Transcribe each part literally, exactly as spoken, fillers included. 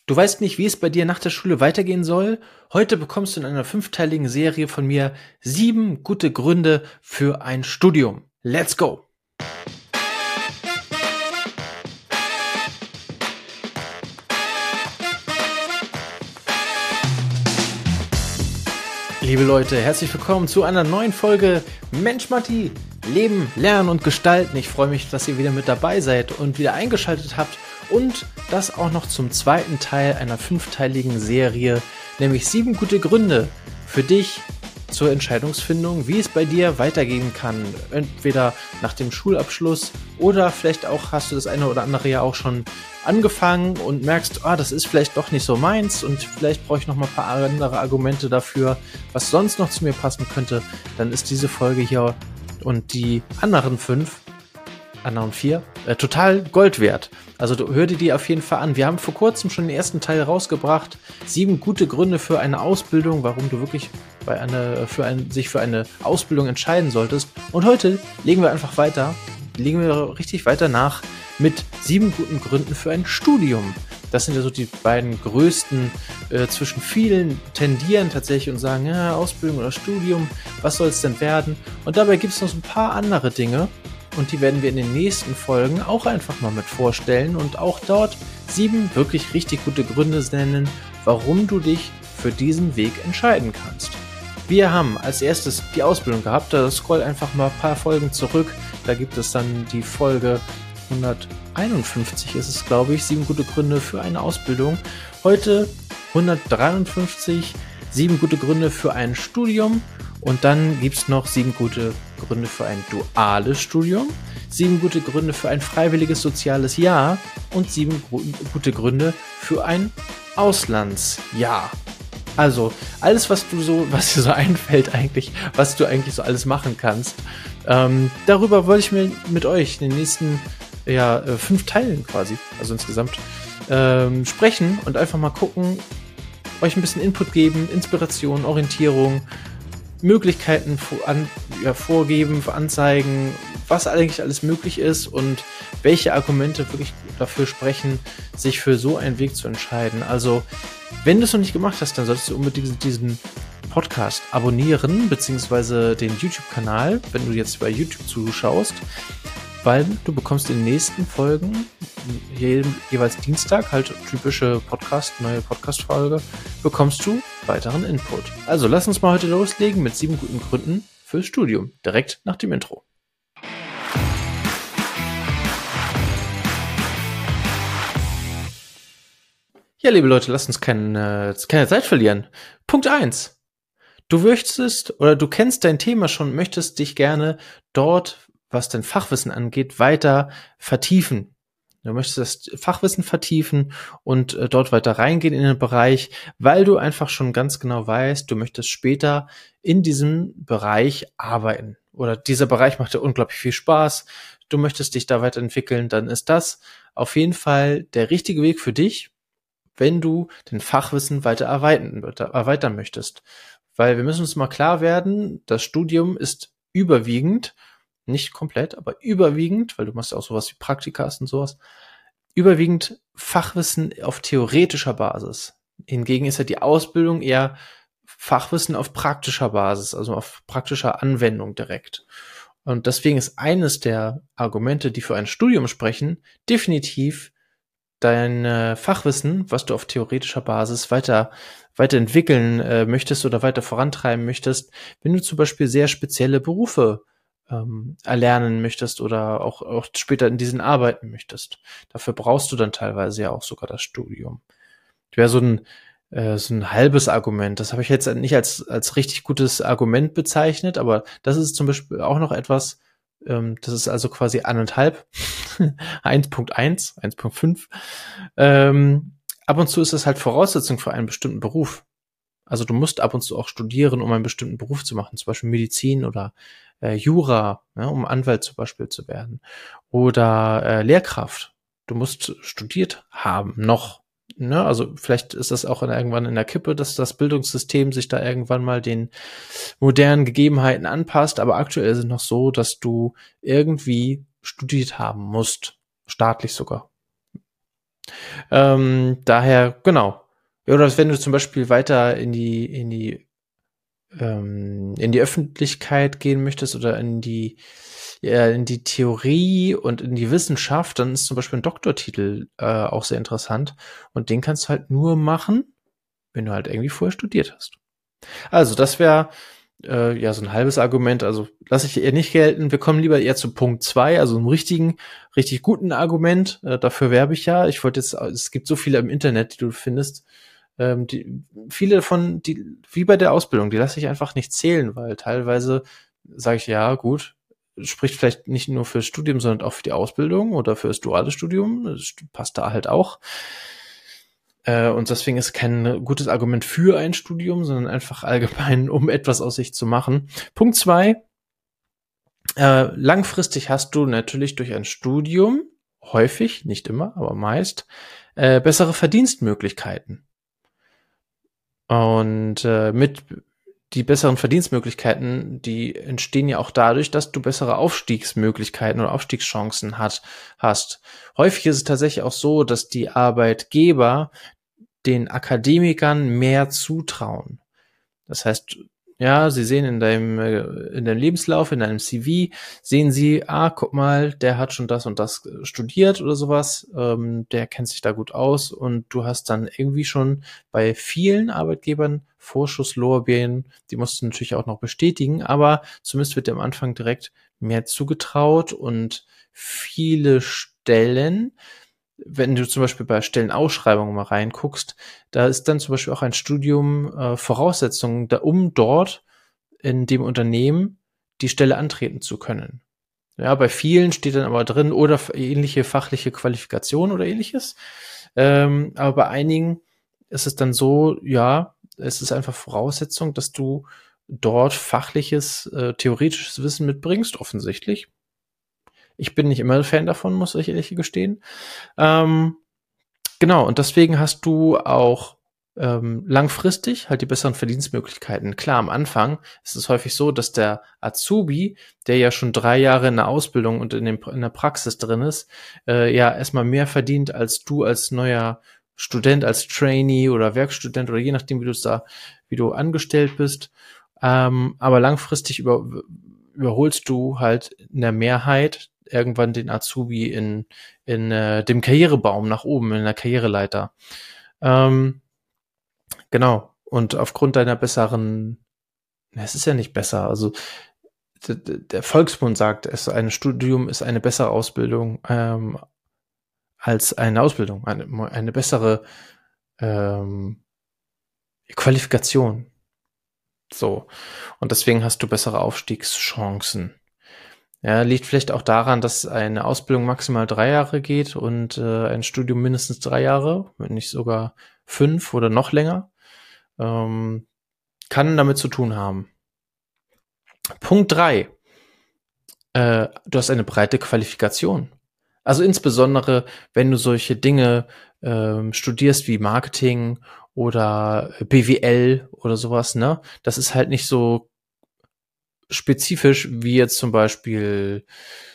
Du weißt nicht, wie es bei dir nach der Schule weitergehen soll? Heute bekommst du in einer fünfteiligen Serie von mir sieben gute Gründe für ein Studium. Let's go! Liebe Leute, herzlich willkommen zu einer neuen Folge Mensch Matti, Leben, Lernen und Gestalten. Ich freue mich, dass ihr wieder mit dabei seid und wieder eingeschaltet habt und das auch noch zum zweiten Teil einer fünfteiligen Serie, nämlich sieben gute Gründe für dich zur Entscheidungsfindung, wie es bei dir weitergehen kann, entweder nach dem Schulabschluss oder vielleicht auch hast du das eine oder andere ja auch schon angefangen und merkst, ah, das ist vielleicht doch nicht so meins und vielleicht brauche ich noch mal ein paar andere Argumente dafür, was sonst noch zu mir passen könnte, dann ist diese Folge hier und die anderen fünf, anderen vier, äh, total Gold wert. Also du, hör dir die auf jeden Fall an. Wir haben vor kurzem schon den ersten Teil rausgebracht. Sieben gute Gründe für eine Ausbildung, warum du wirklich bei eine, für ein, sich für eine Ausbildung entscheiden solltest. Und heute legen wir einfach weiter, legen wir richtig weiter nach mit sieben guten Gründen für ein Studium. Das sind ja so die beiden größten äh, zwischen vielen tendieren tatsächlich und sagen, ja, Ausbildung oder Studium, was soll es denn werden? Und dabei gibt es noch so ein paar andere Dinge und die werden wir in den nächsten Folgen auch einfach mal mit vorstellen und auch dort sieben wirklich richtig gute Gründe nennen, warum du dich für diesen Weg entscheiden kannst. Wir haben als erstes die Ausbildung gehabt, da scroll einfach mal ein paar Folgen zurück, da gibt es dann die Folge hunderteinundfünfzig ist es, glaube ich, sieben gute Gründe für eine Ausbildung. Heute hundertdreiundfünfzig, sieben gute Gründe für ein Studium. Und dann gibt es noch sieben gute Gründe für ein duales Studium, sieben gute Gründe für ein freiwilliges soziales Jahr und sieben gute Gründe für ein Auslandsjahr. Also alles, was du so, was dir so einfällt eigentlich, was du eigentlich so alles machen kannst. Ähm, darüber wollte ich mir mit euch in den nächsten ja, fünf Teilen quasi, also insgesamt, ähm, sprechen und einfach mal gucken, euch ein bisschen Input geben, Inspiration, Orientierung, Möglichkeiten vor, an, ja, vorgeben, anzeigen, was eigentlich alles möglich ist und welche Argumente wirklich dafür sprechen, sich für so einen Weg zu entscheiden. Also, wenn du es noch nicht gemacht hast, dann solltest du unbedingt diesen Podcast abonnieren, beziehungsweise den YouTube-Kanal, wenn du jetzt bei YouTube zuschaust, weil du bekommst in den nächsten Folgen, je, jeweils Dienstag, halt typische Podcast, neue Podcast-Folge, bekommst du weiteren Input. Also lass uns mal heute loslegen mit sieben guten Gründen fürs Studium, direkt nach dem Intro. Ja, liebe Leute, lasst uns keine, keine Zeit verlieren. Punkt eins. Du möchtest oder du kennst dein Thema schon, möchtest dich gerne dort, was dein Fachwissen angeht, weiter vertiefen. Du möchtest das Fachwissen vertiefen und äh, dort weiter reingehen in den Bereich, weil du einfach schon ganz genau weißt, du möchtest später in diesem Bereich arbeiten. Oder dieser Bereich macht dir unglaublich viel Spaß. Du möchtest dich da weiterentwickeln, dann ist das auf jeden Fall der richtige Weg für dich, wenn du dein Fachwissen weiter erweitern, erweitern möchtest. Weil wir müssen uns mal klar werden, das Studium ist überwiegend, nicht komplett, aber überwiegend, weil du machst ja auch sowas wie Praktikas und sowas, überwiegend Fachwissen auf theoretischer Basis. Hingegen ist ja die Ausbildung eher Fachwissen auf praktischer Basis, also auf praktischer Anwendung direkt. Und deswegen ist eines der Argumente, die für ein Studium sprechen, definitiv dein äh, Fachwissen, was du auf theoretischer Basis weiter weiterentwickeln äh, möchtest oder weiter vorantreiben möchtest, wenn du zum Beispiel sehr spezielle Berufe ähm, erlernen möchtest oder auch, auch später in diesen arbeiten möchtest. Dafür brauchst du dann teilweise ja auch sogar das Studium. Das wäre so ein äh, so ein halbes Argument. Das habe ich jetzt nicht als als richtig gutes Argument bezeichnet, aber das ist zum Beispiel auch noch etwas. Das ist also quasi anderthalb, eins Punkt eins, eins Punkt fünf. Ähm, ab und zu ist das halt Voraussetzung für einen bestimmten Beruf. Also du musst ab und zu auch studieren, um einen bestimmten Beruf zu machen, zum Beispiel Medizin oder äh, Jura, ja, um Anwalt zum Beispiel zu werden. Oder äh, Lehrkraft. Du musst studiert haben, noch. Ne, also vielleicht ist das auch in, irgendwann in der Kippe, dass das Bildungssystem sich da irgendwann mal den modernen Gegebenheiten anpasst, aber aktuell ist es noch so, dass du irgendwie studiert haben musst, staatlich sogar. Ähm, daher, genau. Ja, oder wenn du zum Beispiel weiter in die, in die, ähm, in die Öffentlichkeit gehen möchtest oder in die, ja, in die Theorie und in die Wissenschaft, dann ist zum Beispiel ein Doktortitel äh, auch sehr interessant. Und den kannst du halt nur machen, wenn du halt irgendwie vorher studiert hast. Also, das wäre äh, ja so ein halbes Argument. Also, lasse ich eher nicht gelten. Wir kommen lieber eher zu Punkt zwei, also einem richtigen, richtig guten Argument. Äh, dafür werbe ich ja. Ich wollte jetzt, es gibt so viele im Internet, die du findest. Ähm, die, viele davon, die, wie bei der Ausbildung, die lasse ich einfach nicht zählen, weil teilweise sage ich, ja, gut, spricht vielleicht nicht nur fürs Studium, sondern auch für die Ausbildung oder für das duale Studium. Das passt da halt auch. Äh, und deswegen ist kein gutes Argument für ein Studium, sondern einfach allgemein, um etwas aus sich zu machen. Punkt zwei. Äh, langfristig hast du natürlich durch ein Studium, häufig, nicht immer, aber meist, äh, bessere Verdienstmöglichkeiten. Und äh, mit die besseren Verdienstmöglichkeiten, die entstehen ja auch dadurch, dass du bessere Aufstiegsmöglichkeiten oder Aufstiegschancen hat, hast. Häufig ist es tatsächlich auch so, dass die Arbeitgeber den Akademikern mehr zutrauen. Das heißt, ja, sie sehen in deinem, äh, in deinem Lebenslauf, in deinem C V, sehen sie, ah, guck mal, der hat schon das und das studiert oder sowas, ähm, der kennt sich da gut aus und du hast dann irgendwie schon bei vielen Arbeitgebern Vorschusslorbeeren, die musst du natürlich auch noch bestätigen, aber zumindest wird dir am Anfang direkt mehr zugetraut und viele Stellen, wenn du zum Beispiel bei Stellenausschreibungen mal reinguckst, da ist dann zum Beispiel auch ein Studium äh, Voraussetzung, da, um dort in dem Unternehmen die Stelle antreten zu können. Ja, bei vielen steht dann aber drin oder ähnliche fachliche Qualifikation oder ähnliches. Ähm, aber bei einigen ist es dann so, ja, es ist einfach Voraussetzung, dass du dort fachliches, äh, theoretisches Wissen mitbringst, offensichtlich. Ich bin nicht immer Fan davon, muss ich ehrlich gestehen. Ähm, genau, und deswegen hast du auch ähm, langfristig halt die besseren Verdienstmöglichkeiten. Klar, am Anfang ist es häufig so, dass der Azubi, der ja schon drei Jahre in der Ausbildung und in, dem, in der Praxis drin ist, äh, ja erstmal mehr verdient als du als neuer Student, als Trainee oder Werkstudent oder je nachdem, wie du es da, wie du angestellt bist. Ähm, aber langfristig über, überholst du halt in der Mehrheit irgendwann den Azubi in, in äh, dem Karrierebaum nach oben, in der Karriereleiter. Ähm, genau. Und aufgrund deiner besseren, es ist ja nicht besser, also d- d- der Volksmund sagt, es ein Studium ist eine bessere Ausbildung ähm, als eine Ausbildung, eine, eine bessere ähm, Qualifikation. So. Und deswegen hast du bessere Aufstiegschancen. Ja, liegt vielleicht auch daran, dass eine Ausbildung maximal drei Jahre geht und äh, ein Studium mindestens drei Jahre, wenn nicht sogar fünf oder noch länger. Ähm, kann damit zu tun haben. Punkt drei. Äh, du hast eine breite Qualifikation. Also insbesondere, wenn du solche Dinge ähm, studierst wie Marketing oder B W L oder sowas, ne? Das ist halt nicht so spezifisch wie jetzt zum Beispiel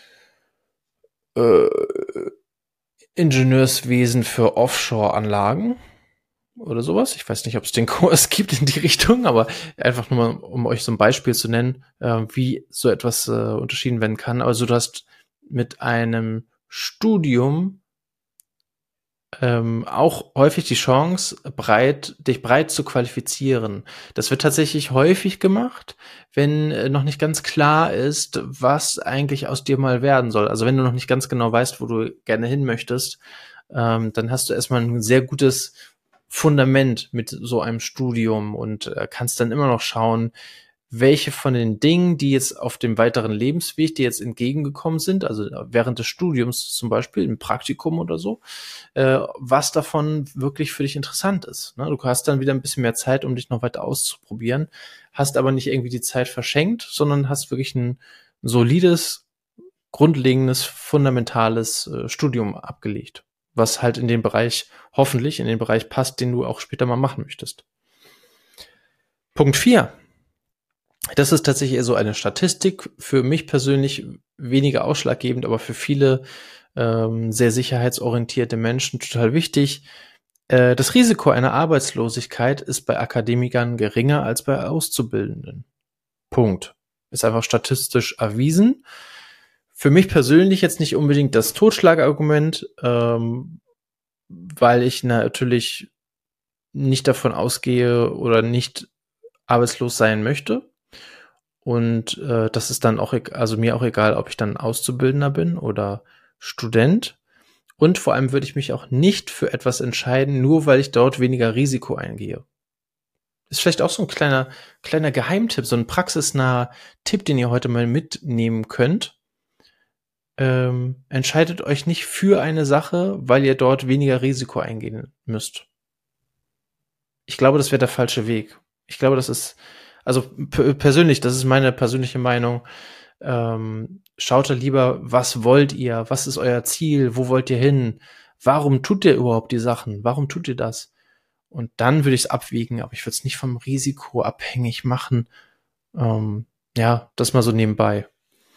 äh, Ingenieurswesen für Offshore-Anlagen oder sowas. Ich weiß nicht, ob es den Kurs gibt in die Richtung, aber einfach nur mal, um euch so ein Beispiel zu nennen, äh, wie so etwas äh, unterschieden werden kann. Also du hast mit einem Studium ähm, auch häufig die Chance, breit, dich breit zu qualifizieren. Das wird tatsächlich häufig gemacht, wenn äh, noch nicht ganz klar ist, was eigentlich aus dir mal werden soll. Also wenn du noch nicht ganz genau weißt, wo du gerne hin möchtest, ähm, dann hast du erstmal ein sehr gutes Fundament mit so einem Studium und äh, kannst dann immer noch schauen, welche von den Dingen, die jetzt auf dem weiteren Lebensweg, die jetzt entgegengekommen sind, also während des Studiums zum Beispiel, im Praktikum oder so, äh, was davon wirklich für dich interessant ist. Ne? Du hast dann wieder ein bisschen mehr Zeit, um dich noch weiter auszuprobieren, hast aber nicht irgendwie die Zeit verschenkt, sondern hast wirklich ein solides, grundlegendes, fundamentales äh, Studium abgelegt, was halt in den Bereich, hoffentlich in den Bereich passt, den du auch später mal machen möchtest. Punkt vier. Das ist tatsächlich eher so eine Statistik, für mich persönlich weniger ausschlaggebend, aber für viele ähm, sehr sicherheitsorientierte Menschen total wichtig. Äh, das Risiko einer Arbeitslosigkeit ist bei Akademikern geringer als bei Auszubildenden. Punkt. Ist einfach statistisch erwiesen. Für mich persönlich jetzt nicht unbedingt das Totschlagargument, ähm, weil ich natürlich nicht davon ausgehe oder nicht arbeitslos sein möchte. Und äh, das ist dann auch, e- also mir auch egal, ob ich dann Auszubildender bin oder Student. Und vor allem würde ich mich auch nicht für etwas entscheiden, nur weil ich dort weniger Risiko eingehe. Ist vielleicht auch so ein kleiner, kleiner Geheimtipp, so ein praxisnaher Tipp, den ihr heute mal mitnehmen könnt. Ähm, entscheidet euch nicht für eine Sache, weil ihr dort weniger Risiko eingehen müsst. Ich glaube, das wäre der falsche Weg. Ich glaube, das ist, also p- persönlich, das ist meine persönliche Meinung. Ähm, schaut da lieber, was wollt ihr? Was ist euer Ziel? Wo wollt ihr hin? Warum tut ihr überhaupt die Sachen? Warum tut ihr das? Und dann würde ich es abwiegen, aber ich würde es nicht vom Risiko abhängig machen. Ähm, ja, das mal so nebenbei.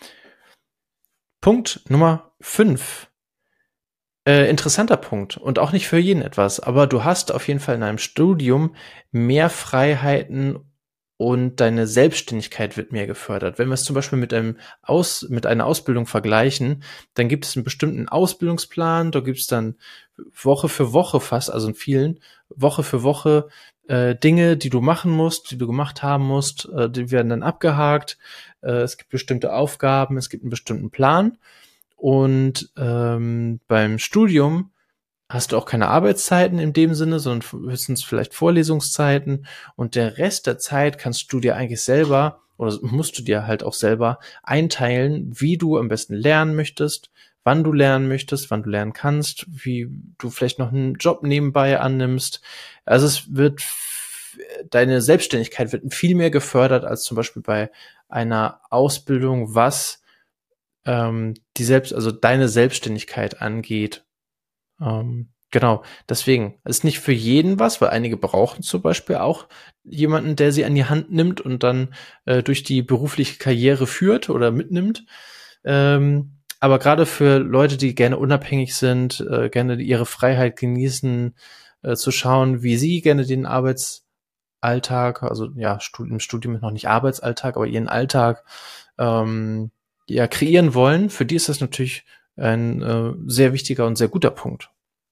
Punkt Nummer fünf. Äh, interessanter Punkt und auch nicht für jeden etwas, aber du hast auf jeden Fall in einem Studium mehr Freiheiten und deine Selbstständigkeit wird mehr gefördert. Wenn wir es zum Beispiel mit einem Aus, mit einer Ausbildung vergleichen, dann gibt es einen bestimmten Ausbildungsplan, da gibt es dann Woche für Woche fast, also in vielen, Woche für Woche äh, Dinge, die du machen musst, die du gemacht haben musst, äh, die werden dann abgehakt. Äh, es gibt bestimmte Aufgaben, es gibt einen bestimmten Plan. Und ähm, beim Studium hast du auch keine Arbeitszeiten in dem Sinne, sondern höchstens vielleicht Vorlesungszeiten. Und der Rest der Zeit kannst du dir eigentlich selber oder musst du dir halt auch selber einteilen, wie du am besten lernen möchtest, wann du lernen möchtest, wann du lernen kannst, wie du vielleicht noch einen Job nebenbei annimmst. Also es wird, deine Selbstständigkeit wird viel mehr gefördert als zum Beispiel bei einer Ausbildung, was ähm, die selbst, also deine Selbstständigkeit angeht. Ähm, genau, deswegen ist nicht für jeden was, weil einige brauchen zum Beispiel auch jemanden, der sie an die Hand nimmt und dann äh, durch die berufliche Karriere führt oder mitnimmt. Ähm, aber gerade für Leute, die gerne unabhängig sind, äh, gerne ihre Freiheit genießen, äh, zu schauen, wie sie gerne den Arbeitsalltag, also ja, im Studium ist noch nicht Arbeitsalltag, aber ihren Alltag ähm, ja, kreieren wollen, für die ist das natürlich ein äh, sehr wichtiger und sehr guter Punkt.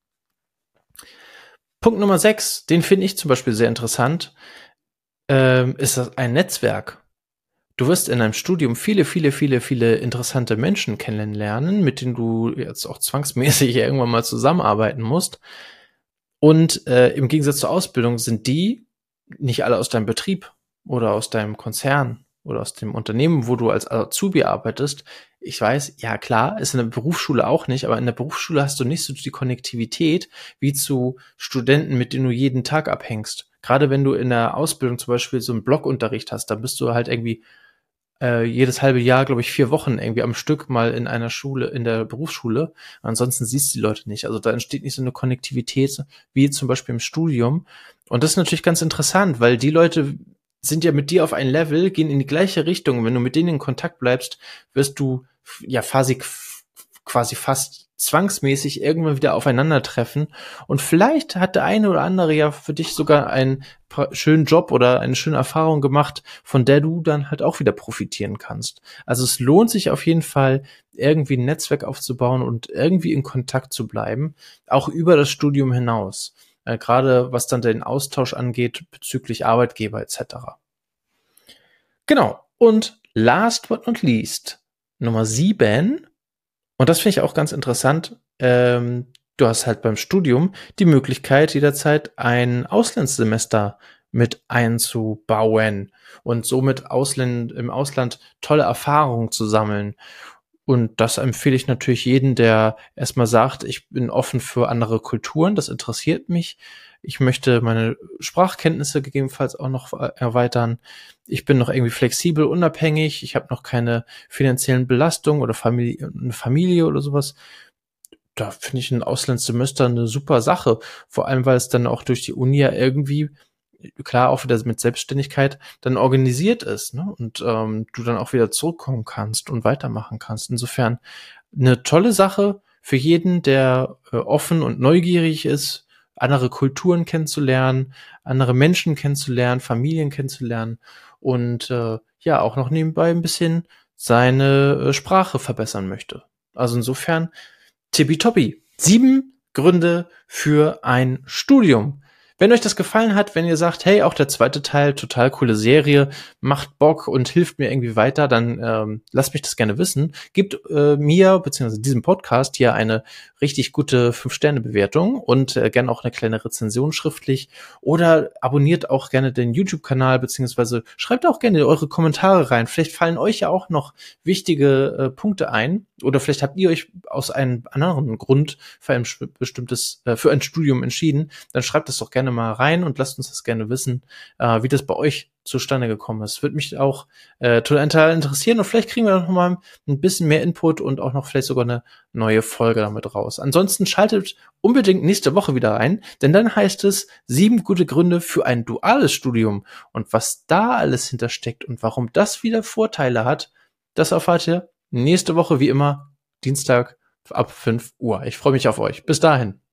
Punkt Nummer sechs, den finde ich zum Beispiel sehr interessant, ähm, ist das ein Netzwerk. Du wirst in einem Studium viele, viele, viele, viele interessante Menschen kennenlernen, mit denen du jetzt auch zwangsmäßig irgendwann mal zusammenarbeiten musst. Und äh, im Gegensatz zur Ausbildung sind die nicht alle aus deinem Betrieb oder aus deinem Konzern oder aus dem Unternehmen, wo du als Azubi arbeitest. Ich weiß, ja klar, ist in der Berufsschule auch nicht, aber in der Berufsschule hast du nicht so die Konnektivität wie zu Studenten, mit denen du jeden Tag abhängst. Gerade wenn du in der Ausbildung zum Beispiel so einen Blockunterricht hast, dann bist du halt irgendwie äh, jedes halbe Jahr, glaube ich, vier Wochen irgendwie am Stück mal in einer Schule, in der Berufsschule. Ansonsten siehst du die Leute nicht. Also da entsteht nicht so eine Konnektivität wie zum Beispiel im Studium. Und das ist natürlich ganz interessant, weil die Leute sind ja mit dir auf ein Level, gehen in die gleiche Richtung. Wenn du mit denen in Kontakt bleibst, wirst du ja quasi, quasi fast zwangsmäßig irgendwann wieder aufeinandertreffen. Und vielleicht hat der eine oder andere ja für dich sogar einen schönen Job oder eine schöne Erfahrung gemacht, von der du dann halt auch wieder profitieren kannst. Also es lohnt sich auf jeden Fall, irgendwie ein Netzwerk aufzubauen und irgendwie in Kontakt zu bleiben, auch über das Studium hinaus. Äh, gerade was dann den Austausch angeht bezüglich Arbeitgeber et cetera. Genau. Und last but not least, Nummer sieben, und das finde ich auch ganz interessant, ähm, du hast halt beim Studium die Möglichkeit, jederzeit ein Auslandssemester mit einzubauen und somit Ausländ- im Ausland tolle Erfahrungen zu sammeln. Und das empfehle ich natürlich jedem, der erstmal sagt, ich bin offen für andere Kulturen, das interessiert mich. Ich möchte meine Sprachkenntnisse gegebenenfalls auch noch erweitern. Ich bin noch irgendwie flexibel, unabhängig. Ich habe noch keine finanziellen Belastungen oder Familie, eine Familie oder sowas. Da finde ich ein Auslandssemester eine super Sache. Vor allem, weil es dann auch durch die Uni ja irgendwie, klar, auch wieder mit Selbstständigkeit dann organisiert ist, ne? Und ähm, du dann auch wieder zurückkommen kannst und weitermachen kannst. Insofern eine tolle Sache, für jeden, der äh, offen und neugierig ist, andere Kulturen kennenzulernen, andere Menschen kennenzulernen, Familien kennenzulernen und äh, ja, auch noch nebenbei ein bisschen seine äh, Sprache verbessern möchte. Also insofern, tippitoppi. Sieben Gründe für ein Studium. Wenn euch das gefallen hat, wenn ihr sagt, hey, auch der zweite Teil, total coole Serie, macht Bock und hilft mir irgendwie weiter, dann ähm, lasst mich das gerne wissen. Gebt äh, mir, beziehungsweise diesem Podcast hier eine richtig gute fünf Sterne Bewertung und äh, gerne auch eine kleine Rezension schriftlich oder abonniert auch gerne den YouTube-Kanal, beziehungsweise schreibt auch gerne eure Kommentare rein. Vielleicht fallen euch ja auch noch wichtige äh, Punkte ein oder vielleicht habt ihr euch aus einem anderen Grund für ein bestimmtes, äh, für ein Studium entschieden. Dann schreibt es doch gerne mal rein und lasst uns das gerne wissen, äh, wie das bei euch zustande gekommen ist. Würde mich auch äh, total interessieren und vielleicht kriegen wir noch mal ein bisschen mehr Input und auch noch vielleicht sogar eine neue Folge damit raus. Ansonsten schaltet unbedingt nächste Woche wieder ein, denn dann heißt es sieben gute Gründe für ein duales Studium und was da alles hintersteckt und warum das wieder Vorteile hat, das erfahrt ihr nächste Woche wie immer Dienstag ab fünf Uhr. Ich freue mich auf euch. Bis dahin.